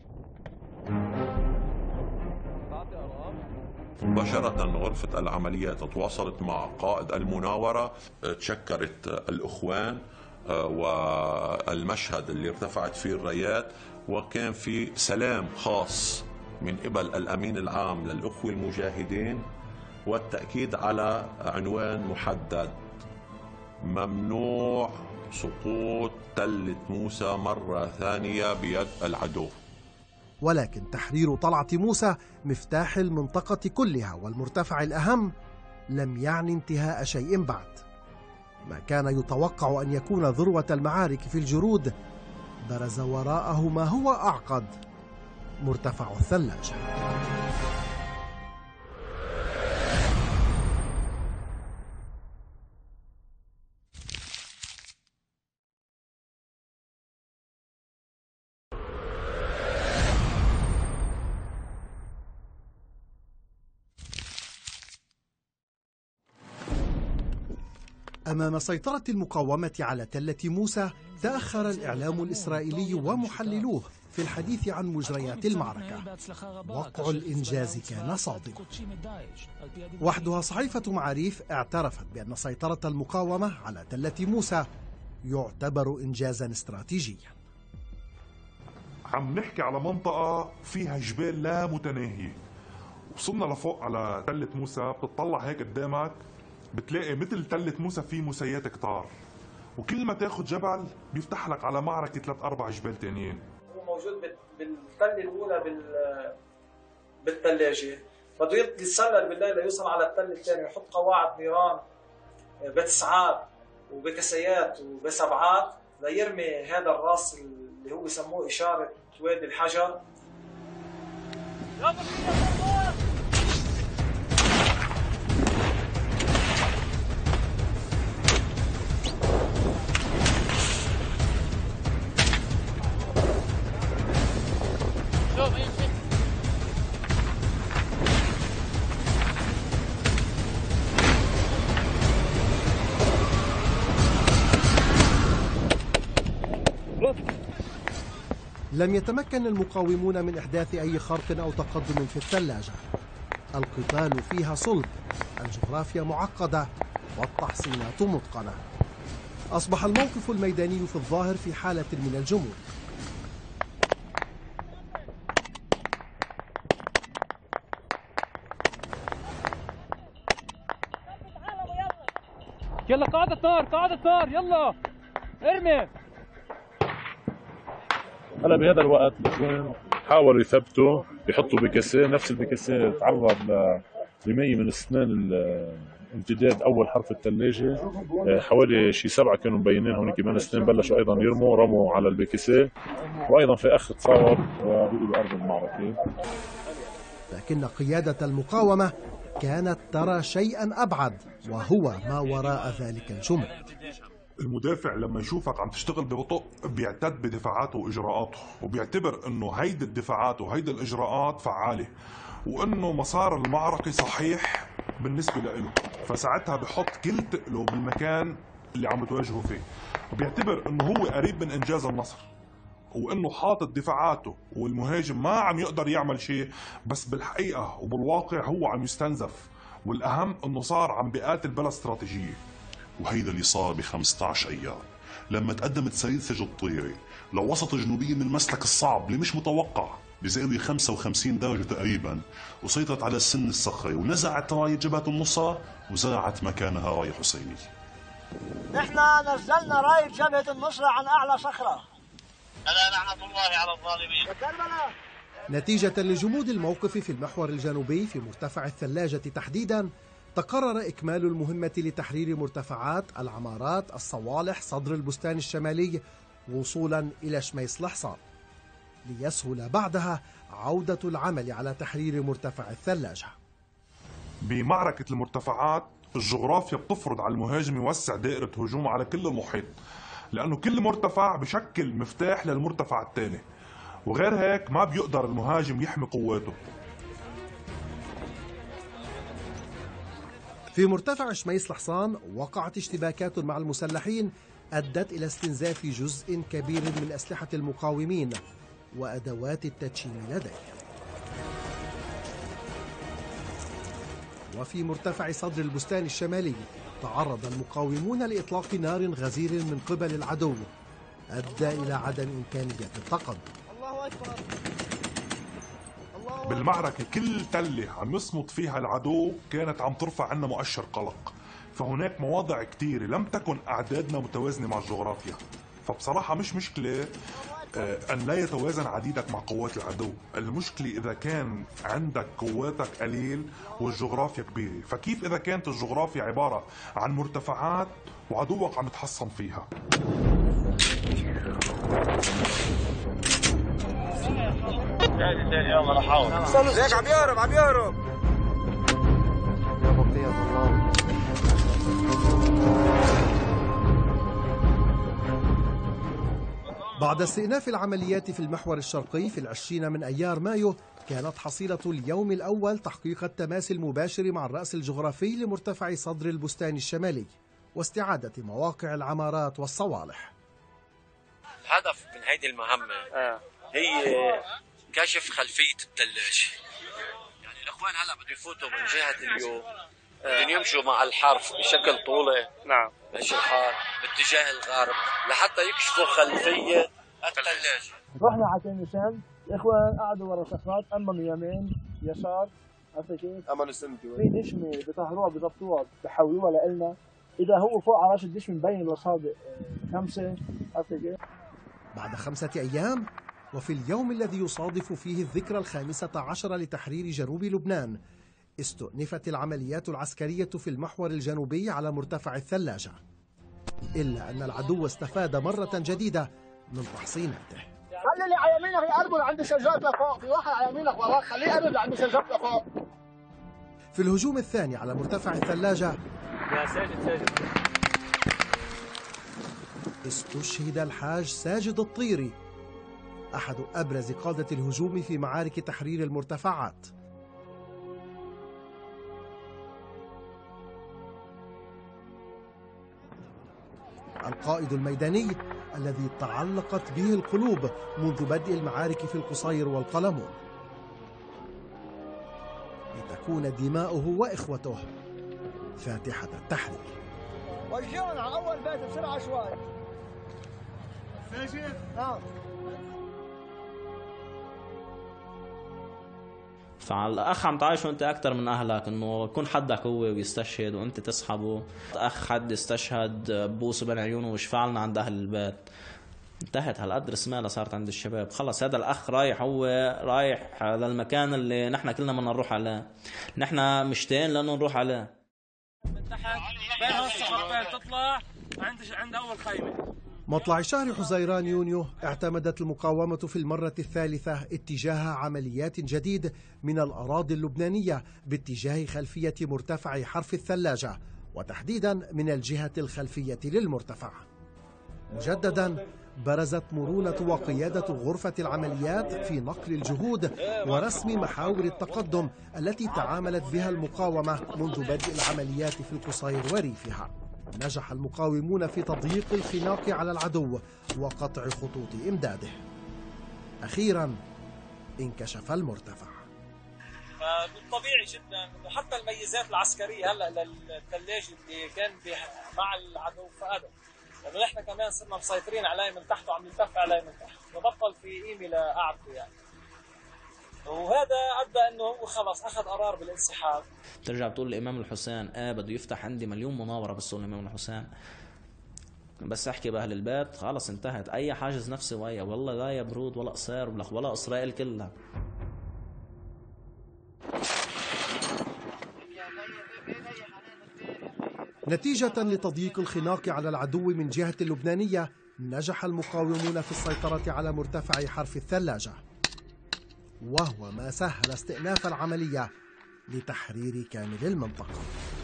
مباشرة غرفة العمليات تواصلت مع قائد المناورة، تشكرت الإخوان والمشهد اللي ارتفعت فيه الرايات، وكان في سلام خاص من قبل الأمين العام للأخوة المجاهدين، والتأكيد على عنوان محدد: ممنوع سقوط تلة موسى مرة ثانية بيد العدو. ولكن تحرير طلعة موسى مفتاح المنطقة كلها والمرتفع الأهم لم يعني انتهاء شيء بعد. ما كان يتوقع أن يكون ذروة المعارك في الجرود برز وراءه ما هو أعقد: مرتفع الثلاجة. أمام سيطرة المقاومة على تلة موسى، تأخر الإعلام الإسرائيلي ومحللوه في الحديث عن مجريات المعركة. وقع الإنجاز كان صادما. وحدها صحيفة معاريف اعترفت بأن سيطرة المقاومة على تلة موسى يعتبر إنجازا استراتيجيا. عم نحكي على منطقة فيها جبال لا متناهية. وصلنا لفوق على تلة موسى، بتطلع هيك قدامك بتلاقي مثل تلة موسى في مسيات كتار، وكل ما تاخد جبل بيفتح لك على معركة 3-4 جبال تانيين. هو موجود بالتلة الأولى بالثلاجة، بده يتسلل بالليل ليوصل على التلة الثانية، يحط قواعد نيران بتسعات وبكسيات وبسبعات ليرمي هذا الراس اللي هو بسموه إشارة وادي الحجر. لم يتمكن المقاومون من إحداث أي خرق أو تقدم في الثلاجة. القتال فيها صلب، الجغرافيا معقدة، والتحصينات متقنة. أصبح الموقف الميداني في الظاهر في حالة من الجمود. يلا قاعدة نار، قاعدة نار، يلا ارمي. هلا بهذا الوقت الاخوان حاولوا يثبتوا، يحطوا بكاسيه، نفس البكاسيه تعرض لمي من اسنان الامتداد اول حرف الثلاجه، حوالي شي 7 كانوا مبينين هونيك كمان اسنان، بلشوا ايضا رموا على البكاسيه، وايضا في اخ تصاوب وبقوا بارض المعركه. لكن قياده المقاومه كانت ترى شيئا ابعد، وهو ما وراء ذلك الجمود. المدافع لما يشوفك عم تشتغل ببطء بيعتد بدفاعاته واجراءاته، وبيعتبر انه هيدي الدفاعات وهيدي الاجراءات فعاله، وانه مسار المعركه صحيح بالنسبه له، فساعتها بحط كل تقله بالمكان اللي عم تواجهه فيه، وبيعتبر انه هو قريب من انجاز النصر، وانه حاطط دفاعاته والمهاجم ما عم يقدر يعمل شيء، بس بالحقيقه وبالواقع هو عم يستنزف، والاهم انه صار عم بيقاتل بلا استراتيجيه. وهيدا اللي صار ب15 أيار لما تقدمت سيلسج الطيري لوسط جنوبية من المسلك الصعب اللي مش متوقع بزاوية 55 درجة تقريبا، وسيطرت على السن الصخري ونزعت راية جبهة النصرة وزرعت مكانها راية حسيني. نحن نزلنا راية جبهة النصرة عن أعلى صخرة. ألا لعنة الله على الظالمين. نتيجة لجمود الموقف في المحور الجنوبي في مرتفع الثلاجة تحديدا، تقرر إكمال المهمة لتحرير مرتفعات العمارات، الصوالح، صدر البستان الشمالي، وصولا إلى شميس الحصان، ليسهل بعدها عودة العمل على تحرير مرتفع الثلاجة. بمعركة المرتفعات الجغرافيا بتفرض على المهاجم يوسع دائرة هجومه على كل المحيط، لأنه كل مرتفع بشكل مفتاح للمرتفع الثاني، وغير هيك ما بيقدر المهاجم يحمي قواته. في مرتفع شميس الحصان وقعت اشتباكات مع المسلحين أدت إلى استنزاف جزء كبير من أسلحة المقاومين وأدوات التدشين لديهم. وفي مرتفع صدر البستان الشمالي تعرض المقاومون لإطلاق نار غزير من قبل العدو أدى إلى عدم إمكانية التقدم. الله أكبر. بالمعركة كل تلة عم يصمت فيها العدو كانت عم ترفع عنا مؤشر قلق، فهناك مواضع كتيرة لم تكن أعدادنا متوازنة مع الجغرافيا، فبصراحة مش مشكلة أن لا يتوازن عديدك مع قوات العدو، المشكلة إذا كان عندك قواتك قليل والجغرافيا كبيرة. فكيف إذا كانت الجغرافيا عبارة عن مرتفعات وعدوك عم يتحصن فيها؟ يلا نحاول. ليك عم يهرب عم يهرب. بعد استئناف العمليات في المحور الشرقي في 20 من أيار مايو، كانت حصيلة اليوم الأول تحقيق التماس المباشر مع الرأس الجغرافي لمرتفع صدر البستان الشمالي واستعادة مواقع العمارات والصوالح. الهدف من هيدي المهمة هي كشف خلفية الثلاجة. يعني الإخوان هلا بدهم يفوتوا من جهة اليوم، بدهم يمشوا مع الحرف بشكل طولي. نعم. ماشي الحال باتجاه الغرب لحتى يكشفوا خلفية الثلاجة. رحنا على كين الشمس، الإخوان قعدوا ورا صخرات، أمنوا يمين يسار، عرفت كيف؟ أمنوا السمكة. في دشمة بيطهروها بيضبطوها بحولوها لإلنا، إذا هو فوق على راس الدشمة مبين وصادق 5، عرفت كيف؟ بعد 5 أيام وفي اليوم الذي يصادف فيه الذكرى 15 لتحرير جنوب لبنان، استؤنفت العمليات العسكرية في المحور الجنوبي على مرتفع الثلاجة، إلا أن العدو استفاد مرة جديدة من تحصيناته. خلي اللي على يمينك يقربوا لعند شجرة لفوق، في واحد على يمينك وراك خليه يقرب لعند شجرة لفوق. في الهجوم الثاني على مرتفع الثلاجة استشهد الحاج ساجد الطيري، أحد أبرز قادة الهجوم في معارك تحرير المرتفعات. القائد الميداني الذي تعلقت به القلوب منذ بدء المعارك في القصير والقلمون، لتكون دماؤه وإخوته فاتحة التحرير. وجهونا على أول بيت بسرعة شوي. ساجد؟ نعم. فالأخ عم تعيشه أنت أكثر من أهلك، إنه يكون حدك هو ويستشهد وأنت تسحبه. أخ حد استشهد بوسه بين عيونه وشفع لنا عند أهل البيت. انتهت هالقد رسمالة صارت عند الشباب. خلص هذا الأخ رايح، هو رايح للمكان اللي نحن كلنا بدنا نروح عليه. نحن مشتاقين لأنه نروح عليه. من تحت بين هالصخرتين تطلع عند أول خيمة. مطلع شهر حزيران يونيو اعتمدت المقاومة في المرة الثالثة اتجاه عمليات جديد من الأراضي اللبنانية باتجاه خلفية مرتفع حرف الثلاجة، وتحديدا من الجهة الخلفية للمرتفع. مجددا برزت مرونة وقيادة غرفة العمليات في نقل الجهود ورسم محاور التقدم التي تعاملت بها المقاومة منذ بدء العمليات في القصير وريفها. نجح المقاومون في تضييق الخناق على العدو وقطع خطوط إمداده. أخيرا انكشف المرتفع. فبالطبيعي جدا انه حتى الميزات العسكريه هلا للثلاجه اللي كان مع العدو فقدها، لانه نحن كمان صرنا مسيطرين عليه من تحت وعم نلتف عليه من تحت، فبطل في قيمه لقعدته يعني. وهذا ادى انه هو خلص اخذ قرار بالانسحاب. ترجع بتقول الامام الحسين بده يفتح عندي مليون مناوره بس الامام الحسين، بس احكي باهل البيت خلص انتهت. اي حاجز نفسي ويا والله لا يا برود ولا قصير ولا اسرائيل كلها. نتيجة لتضييق الخناق على العدو من جهة اللبنانية، نجح المقاومون في السيطرة على مرتفع حرف الثلاجة، وهو ما سهل استئناف العملية لتحرير كامل المنطقة.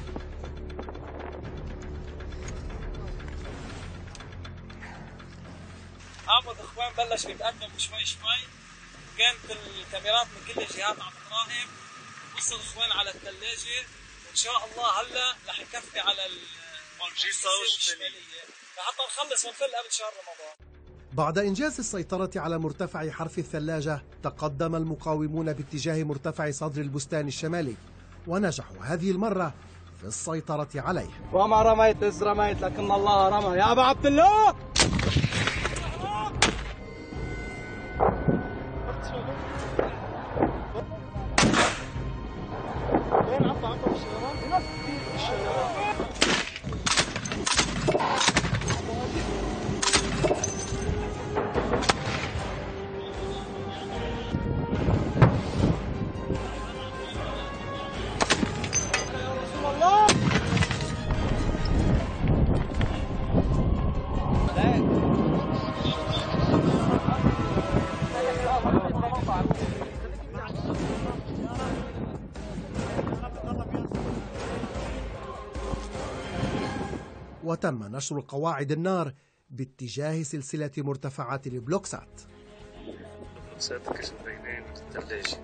عمود اخوان بلش يتقدم شوي شوي، كانت الكاميرات من كل الجهات عم تراقب. وصل اخوان على الثلاجة، وان شاء الله هلا رح يكفي على حتى نخلص ونفل قبل شهر رمضان. بعد إنجاز السيطرة على مرتفع حرف الثلاجة، تقدم المقاومون باتجاه مرتفع صدر البستان الشمالي، ونجحوا هذه المرة في السيطرة عليه. وما رميت إذ رميت لكن الله رمى يا أبا عبد الله. وتم نشر قواعد النار باتجاه سلسلة مرتفعات البلوكسات. سأتكشف بينين الثلاجة.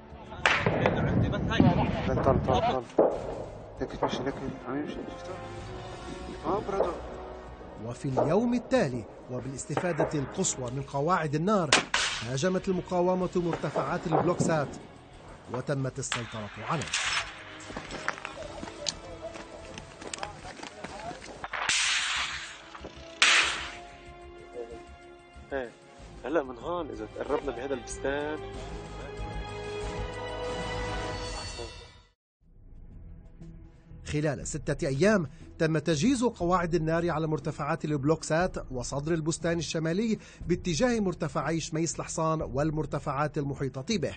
طل لك تمشي لك عم يمشي شفتها؟ وفي اليوم التالي وبالاستفادة القصوى من قواعد النار، هاجمت المقاومة مرتفعات البلوكسات وتمت السيطرة عليه. هلا من هون اذا تقربنا بهذا البستان. خلال 6 أيام تم تجهيز قواعد النار على مرتفعات البلوكسات وصدر البستان الشمالي باتجاه مرتفعي شميس الحصان والمرتفعات المحيطة به.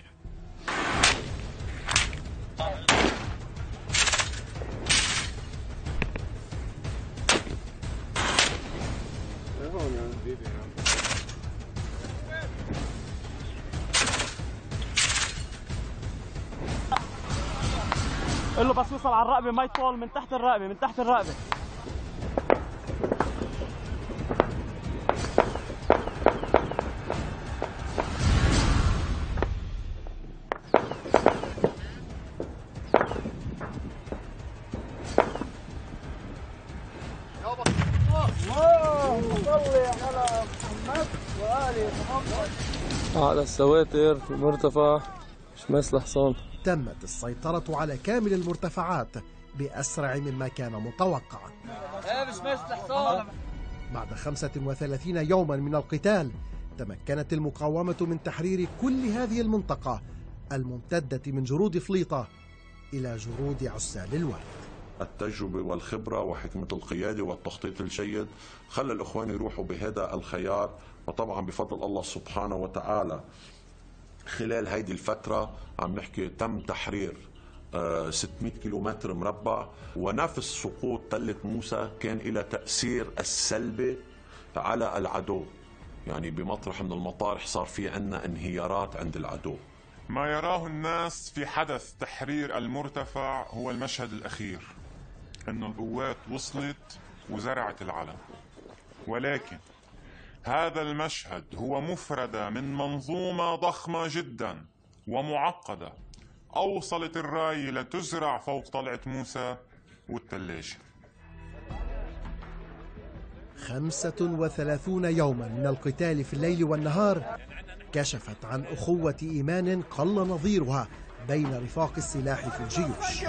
قل له بس يوصل على الرقبه ما يطول من تحت الرقبه، من تحت الرقبه. اللهم صل على محمد وآل محمد. على السواتر في مرتفع شميس الحصان. تمت السيطرة على كامل المرتفعات بأسرع مما كان متوقعا. بعد 35 يوما من القتال، تمكنت المقاومة من تحرير كل هذه المنطقة الممتدة من جرود فليطة إلى جرود عسال الورد. التجربة والخبرة وحكمة القيادة والتخطيط الجيد خلى الإخوان يروحوا بهذا الخيار، وطبعا بفضل الله سبحانه وتعالى خلال هيدي الفترة عم نحكي تم تحرير 600 كيلومتر مربع، ونفس سقوط تلة موسى كان إلى تأثير السلبي على العدو، يعني بمطرح من المطارح صار في عنا انهيارات عند العدو. ما يراه الناس في حدث تحرير المرتفع هو المشهد الأخير، أن القوات وصلت وزرعت العلم، ولكن هذا المشهد هو مفردة من منظومة ضخمة جدا ومعقدة أوصلت الراية لتزرع فوق طلعة موسى والثلاجة. 35 يوما من القتال في الليل والنهار كشفت عن أخوة إيمان قل نظيرها بين رفاق السلاح في الجيوش.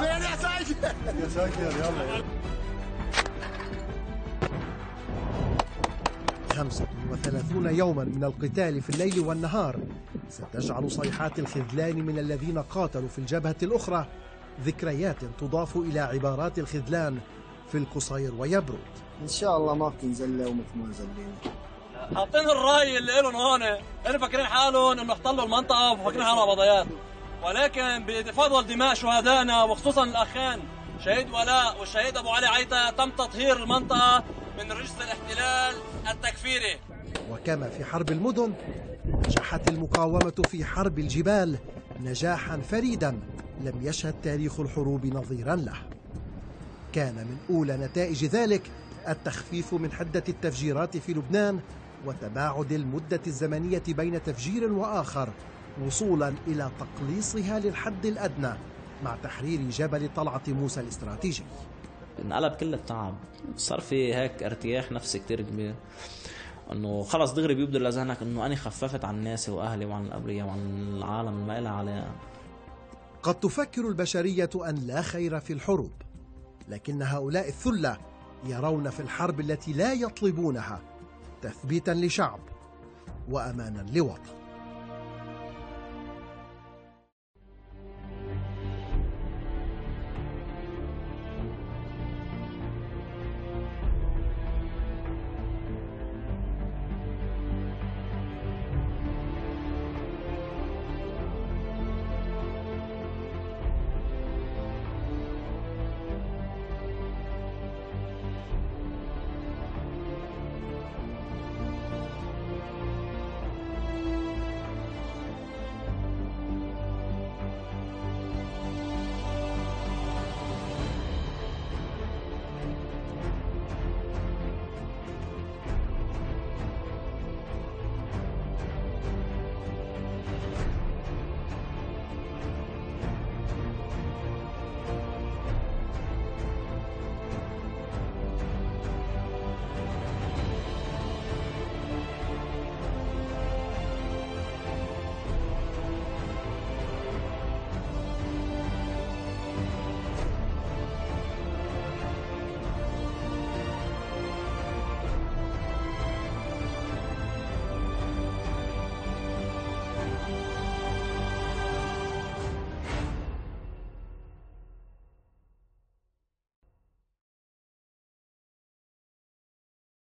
35 يوما من القتال في الليل والنهار ستجعل صيحات الخذلان من الذين قاتلوا في الجبهة الأخرى ذكريات تضاف إلى عبارات الخذلان في القصير ويبرود. إن شاء الله ما بتنزل ومثل ما زلين. حاطين الراي اللي لهم هون، هن فاكرين حالهم انه احتلوا المنطقه وفاكرين حالهم قضايات، ولكن بفضل دماء شهدائنا وخصوصا الاخين شهيد ولاء والشهيد ابو علي عيطه تم تطهير المنطقه من رجس الاحتلال التكفيري. وكما في حرب المدن، نجحت المقاومة في حرب الجبال نجاحا فريدا لم يشهد تاريخ الحروب نظيرا له. كان من أولى نتائج ذلك التخفيف من حدة التفجيرات في لبنان وتباعد المدة الزمنية بين تفجير وآخر، وصولا إلى تقليصها للحد الأدنى مع تحرير جبل طلعة موسى الاستراتيجي. انقلب كل التعب. صار في هيك ارتياح نفسي كتير كبير، انه خلص دغري بيبدو لذهنك انه انا خففت عن ناسي واهلي وعن الابرياء وعن العالم ما إلها عليها. قد تفكر البشرية أن لا خير في الحروب، لكن هؤلاء الثلة يرون في الحرب التي لا يطلبونها تثبيتا لشعب وأمانا لوطن.